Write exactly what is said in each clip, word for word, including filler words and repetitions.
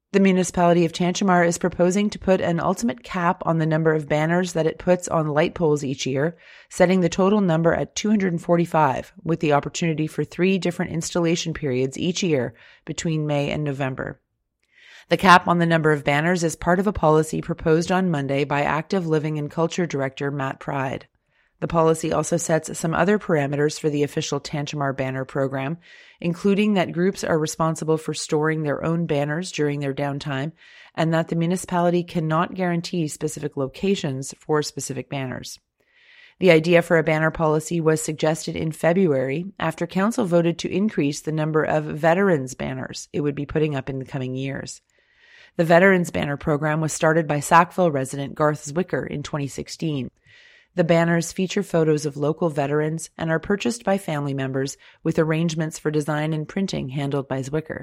The municipality of Tantramar is proposing to put an ultimate cap on the number of banners that it puts on light poles each year, setting the total number at two hundred forty-five, with the opportunity for three different installation periods each year between May and November. The cap on the number of banners is part of a policy proposed on Monday by Active Living and Culture Director Matt Pride. The policy also sets some other parameters for the official Tantramar banner program, including that groups are responsible for storing their own banners during their downtime, and that the municipality cannot guarantee specific locations for specific banners. The idea for a banner policy was suggested in February after Council voted to increase the number of veterans banners it would be putting up in the coming years. The Veterans Banner program was started by Sackville resident Garth Zwicker in twenty sixteen. The banners feature photos of local veterans and are purchased by family members, with arrangements for design and printing handled by Zwicker.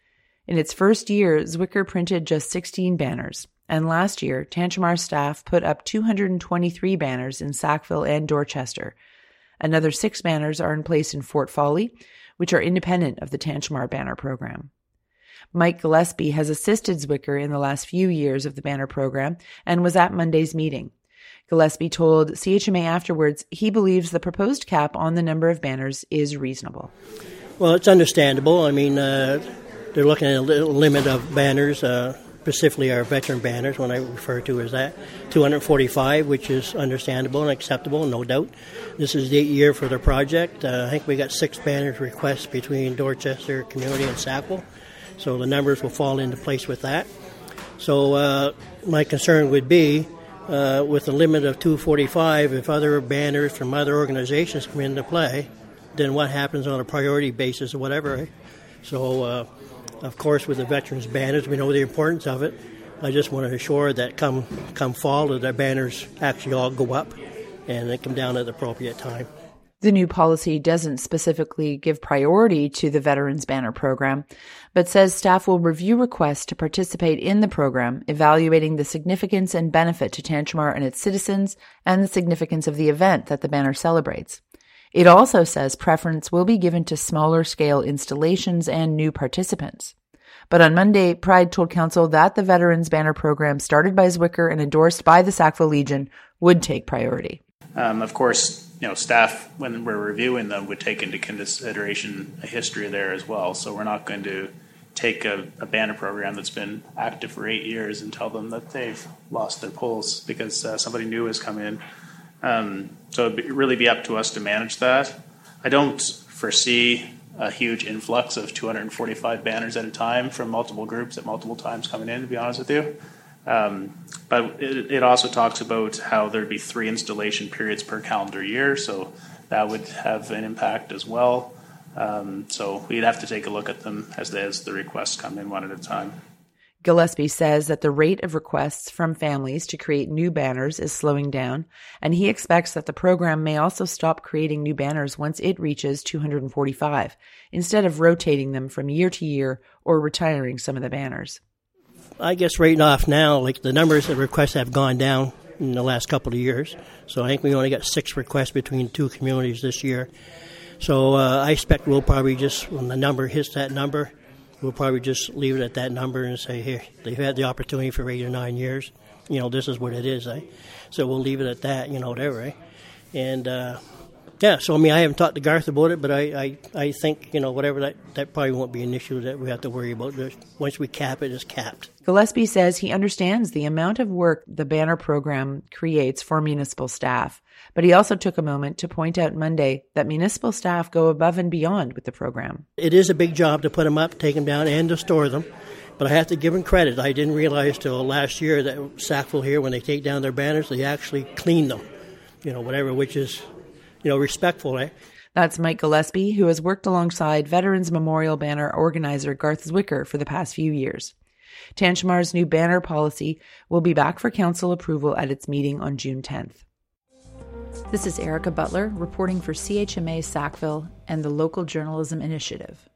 In its first year, Zwicker printed just sixteen banners, and last year, Tantramar staff put up two hundred twenty-three banners in Sackville and Dorchester. Another six banners are in place in Fort Folly, which are independent of the Tantramar banner program. Mike Gillespie has assisted Zwicker in the last few years of the banner program and was at Monday's meeting. Gillespie told C H M A afterwards he believes the proposed cap on the number of banners is reasonable. Well, it's understandable. I mean, uh, they're looking at a limit of banners, uh, specifically our veteran banners, when I refer to as that, two hundred forty-five, which is understandable and acceptable, no doubt. This is the eighth year for the project. Uh, I think we got six banners requests between Dorchester Community and Sackville, so the numbers will fall into place with that. So uh, my concern would be, Uh, with a limit of two forty-five, if other banners from other organizations come into play, then what happens on a priority basis or whatever. Eh? So, uh, of course, with the veterans banners, we know the importance of it. I just want to assure that come come fall, that the banners actually all go up and they come down at the appropriate time. The new policy doesn't specifically give priority to the Veterans Banner program, but says staff will review requests to participate in the program, evaluating the significance and benefit to Tantramar and its citizens and the significance of the event that the banner celebrates. It also says preference will be given to smaller scale installations and new participants. But on Monday, Pride told Council that the Veterans Banner program started by Zwicker and endorsed by the Sackville Legion would take priority. Um, of course, you know, staff, when we're reviewing them, would take into consideration a history there as well. So we're not going to take a, a banner program that's been active for eight years and tell them that they've lost their polls because uh, somebody new has come in. Um, so it'd be, really be up to us to manage that. I don't foresee a huge influx of two hundred forty-five banners at a time from multiple groups at multiple times coming in, to be honest with you. Um, but it, it also talks about how there'd be three installation periods per calendar year, so that would have an impact as well. Um, so we'd have to take a look at them as, the, as the requests come in one at a time. Gillespie says that the rate of requests from families to create new banners is slowing down, and he expects that the program may also stop creating new banners once it reaches two hundred forty-five, instead of rotating them from year to year or retiring some of the banners. I guess right off now, like the numbers of requests have gone down in the last couple of years. So I think we only got six requests between two communities this year. So uh, I expect we'll probably just, when the number hits that number, we'll probably just leave it at that number and say, here, they've had the opportunity for eight or nine years. You know, this is what it is. Eh? So we'll leave it at that, you know, whatever. Eh? And, uh, yeah, so, I mean, I haven't talked to Garth about it, but I, I, I think, you know, whatever, that, that probably won't be an issue that we have to worry about. There's, once we cap it, it's capped. Gillespie says he understands the amount of work the banner program creates for municipal staff, but he also took a moment to point out Monday that municipal staff go above and beyond with the program. It is a big job to put them up, take them down, and to store them, but I have to give them credit. I didn't realize till last year that Sackville here, when they take down their banners, they actually clean them, you know, whatever, which is, you know, respectful, eh? That's Mike Gillespie, who has worked alongside Veterans Memorial Banner organizer Garth Zwicker for the past few years. Tantramar's new banner policy will be back for council approval at its meeting on June tenth. This is Erica Butler reporting for C H M A Sackville and the Local Journalism Initiative.